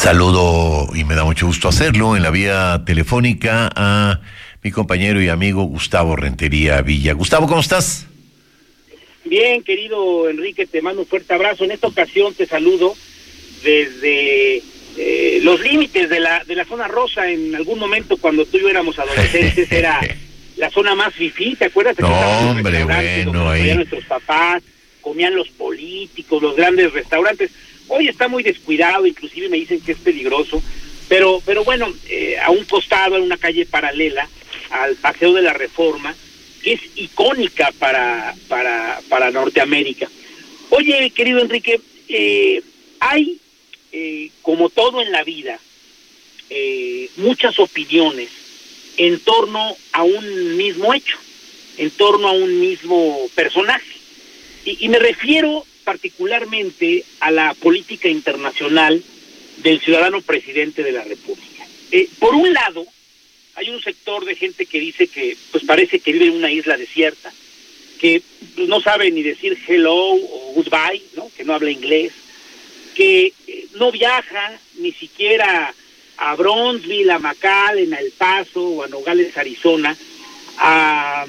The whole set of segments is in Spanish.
Saludo, y me da mucho gusto hacerlo, en la vía telefónica a mi compañero y amigo Gustavo Rentería Villa. Gustavo, ¿cómo estás? Bien, querido Enrique, te mando un fuerte abrazo. En esta ocasión te saludo desde los límites de la zona rosa. En algún momento, cuando tú y yo éramos adolescentes, era la zona más fifí, ¿te acuerdas? No, hombre, bueno, ahí nuestros papás, comían los políticos, los grandes restaurantes. Hoy está muy descuidado, inclusive me dicen que es peligroso, pero bueno, a un costado, en una calle paralela al Paseo de la Reforma, que es icónica para Norteamérica. Oye, querido Enrique, hay, como todo en la vida, muchas opiniones en torno a un mismo hecho, en torno a un mismo personaje. Y me refiero particularmente a la política internacional del ciudadano presidente de la República. Por un lado, hay un sector de gente que dice que pues parece que vive en una isla desierta, que pues, no sabe ni decir hello o goodbye, ¿no? Que no habla inglés, que no viaja ni siquiera a Bronzeville, a McAllen, a El Paso o a Nogales, Arizona, a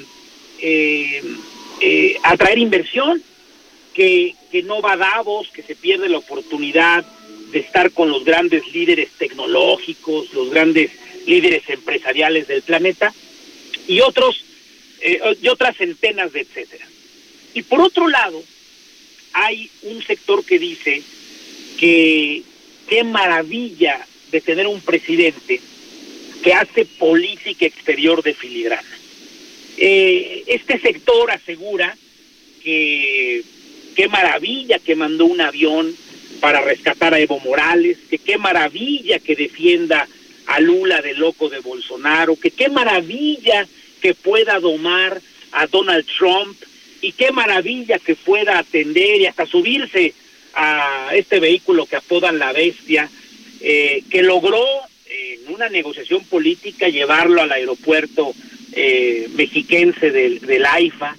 traer inversión, que no va a Davos, que se pierde la oportunidad de estar con los grandes líderes tecnológicos, los grandes líderes empresariales del planeta, y otras centenas de etcétera. Y por otro lado, hay un sector que dice que qué maravilla de tener un presidente que hace política exterior de filigrana. Este sector asegura que qué maravilla que mandó un avión para rescatar a Evo Morales, que qué maravilla que defienda a Lula del loco de Bolsonaro, que qué maravilla que pueda domar a Donald Trump, y qué maravilla que pueda atender y hasta subirse a este vehículo que apodan la bestia, que logró en una negociación política llevarlo al aeropuerto mexiquense del AIFA,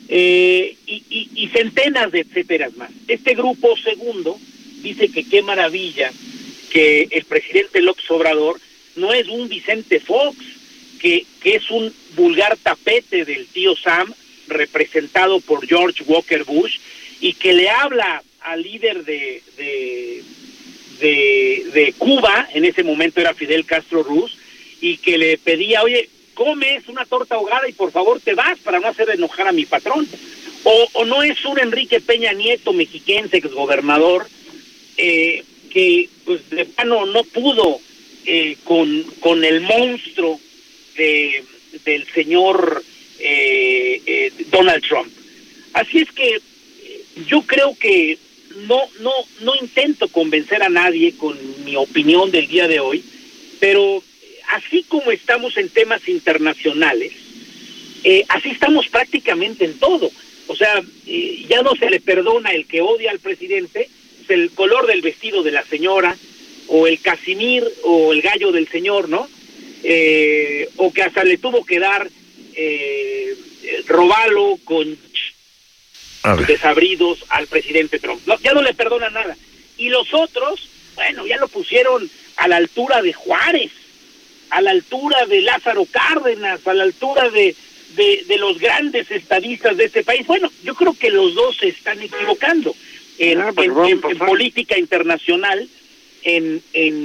y centenas de etcéteras más. Este grupo segundo dice que qué maravilla que el presidente López Obrador no es un Vicente Fox, que es un vulgar tapete del tío Sam, representado por George Walker Bush, y que le habla al líder de Cuba, en ese momento era Fidel Castro Ruz, y que le pedía, oye, comes una torta ahogada y por favor te vas para no hacer enojar a mi patrón. O no es un Enrique Peña Nieto, mexiquense, exgobernador, que pues de plano no pudo con el monstruo del señor Donald Trump. Así es que yo creo que no intento convencer a nadie con mi opinión del día de hoy, pero así como estamos en temas internacionales, así estamos prácticamente en todo. O sea, ya no se le perdona el que odia al presidente, el color del vestido de la señora, o el casimir, o el gallo del señor, ¿no? O que hasta le tuvo que dar robalo con desabridos al presidente Trump. No, ya no le perdona nada. Y los otros, bueno, ya lo pusieron a la altura de Juárez, a la altura de Lázaro Cárdenas, a la altura de los grandes estadistas de este país. Bueno, yo creo que los dos se están equivocando en política internacional, en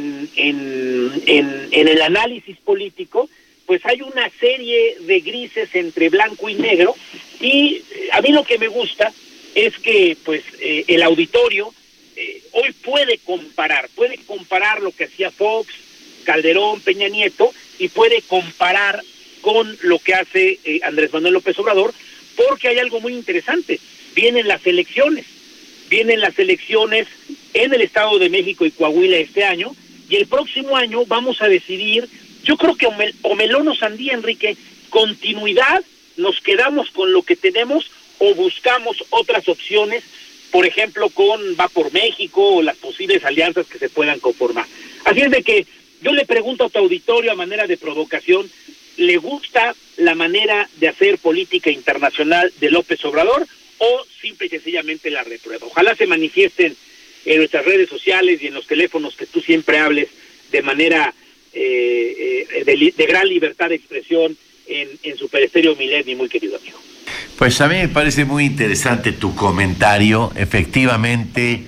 el análisis político. Pues hay una serie de grises entre blanco y negro, y a mí lo que me gusta es que pues el auditorio hoy puede comparar lo que hacía Fox, Calderón, Peña Nieto, y puede comparar con lo que hace Andrés Manuel López Obrador, porque hay algo muy interesante. Vienen las elecciones en el Estado de México y Coahuila este año, y el próximo año vamos a decidir, yo creo que o melón o sandía, Enrique, continuidad, nos quedamos con lo que tenemos o buscamos otras opciones, por ejemplo con Va por México o las posibles alianzas que se puedan conformar. Así es de que yo le pregunto a tu auditorio a manera de provocación, ¿le gusta la manera de hacer política internacional de López Obrador o simple y sencillamente la reprueba? Ojalá se manifiesten en nuestras redes sociales y en los teléfonos que tú siempre hables de manera de gran libertad de expresión en Super Estéreo Milet, mi muy querido amigo. Pues a mí me parece muy interesante tu comentario. Efectivamente,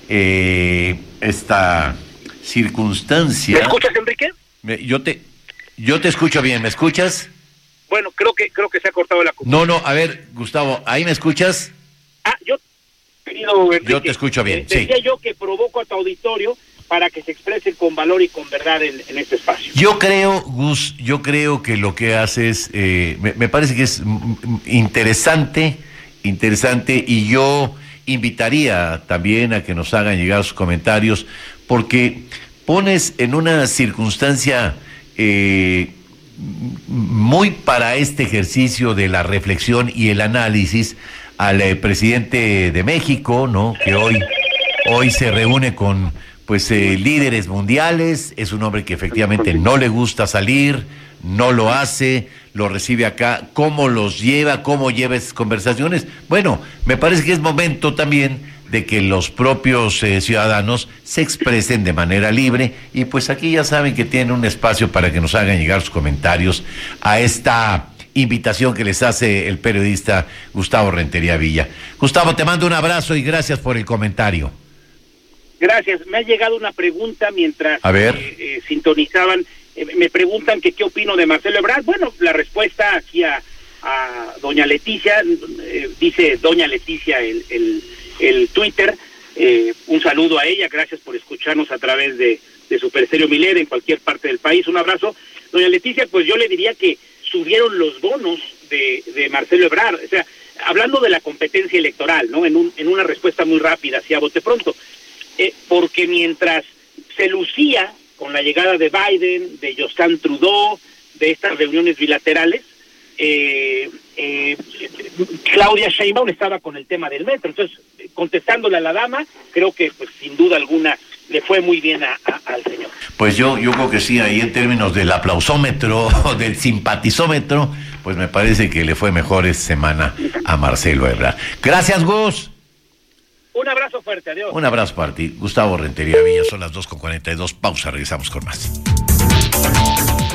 esta circunstancia... ¿Me escuchas, Enrique? Yo te escucho bien, ¿me escuchas? Bueno, creo que se ha cortado la comunicación. No, a ver, Gustavo, ¿ahí me escuchas? Querido Enrique, yo te escucho bien, sí. Decía yo que provoco a tu auditorio para que se expresen con valor y con verdad en este espacio. Yo creo, Gus, que lo que haces, me parece que es interesante, y yo invitaría también a que nos hagan llegar sus comentarios, porque pones en una circunstancia muy para este ejercicio de la reflexión y el análisis al presidente de México, ¿no? Que hoy se reúne con líderes mundiales. Es un hombre que efectivamente no le gusta salir, no lo hace, lo recibe acá. ¿Cómo los lleva? ¿Cómo lleva esas conversaciones? Bueno, me parece que es momento también de que los propios ciudadanos se expresen de manera libre, y pues aquí ya saben que tienen un espacio para que nos hagan llegar sus comentarios a esta invitación que les hace el periodista Gustavo Rentería Villa. Gustavo, te mando un abrazo y gracias por el comentario. Gracias. Me ha llegado una pregunta mientras sintonizaban. Me preguntan que qué opino de Marcelo Ebrard. Bueno, la respuesta aquí a doña Leticia, dice doña Leticia el Twitter, un saludo a ella, gracias por escucharnos a través de Super Estéreo Milet en cualquier parte del país, un abrazo. Doña Leticia, pues yo le diría que subieron los bonos de Marcelo Ebrard, o sea, hablando de la competencia electoral, ¿no? En una respuesta muy rápida, así a bote pronto, porque mientras se lucía con la llegada de Biden, de Justin Trudeau, de estas reuniones bilaterales, Claudia Sheinbaum estaba con el tema del metro. Entonces, contestándole a la dama, creo que pues sin duda alguna le fue muy bien al señor. Pues yo creo que sí, ahí en términos del aplausómetro, del simpatizómetro, pues me parece que le fue mejor esta semana a Marcelo Ebrard. Gracias, Gus. Un abrazo fuerte, adiós. Un abrazo para ti, Gustavo Rentería Villa. Son las 2:42, pausa, regresamos con más.